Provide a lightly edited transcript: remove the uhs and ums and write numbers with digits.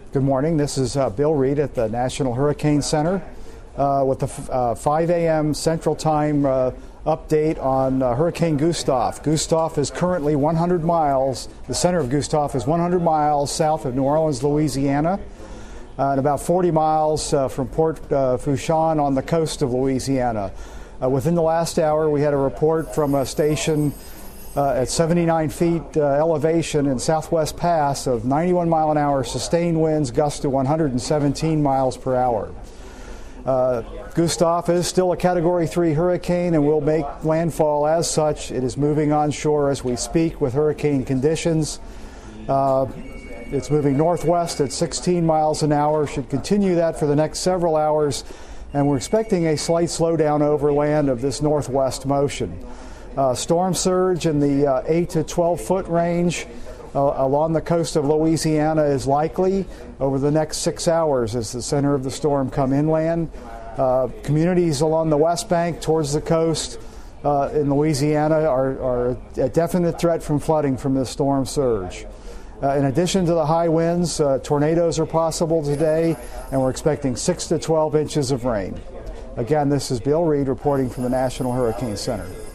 Good morning. This is Bill Reed at the National Hurricane Center with the 5 a.m. Central Time update on Hurricane Gustav. Gustav is currently 100 miles, the center of Gustav is 100 miles south of New Orleans, Louisiana, and about 40 miles from Port Fourchon on the coast of Louisiana. Within the last hour, we had a report from a station at 79 feet elevation in Southwest Pass of 91 mile an hour sustained winds, gusts to 117 miles per hour. Gustav is still a Category 3 hurricane and will make landfall as such. It is moving onshore as we speak with hurricane conditions. It's moving northwest at 16 miles an hour, should continue that for the next several hours, and we're expecting a slight slowdown over land of this northwest motion. Storm surge in the 8 to 12 foot range along the coast of Louisiana is likely over the next 6 hours as the center of the storm come inland. Communities along the west bank towards the coast in Louisiana are a definite threat from flooding from this storm surge. In addition to the high winds, tornadoes are possible today, and we're expecting 6 to 12 inches of rain. Again, this is Bill Reed reporting from the National Hurricane Center.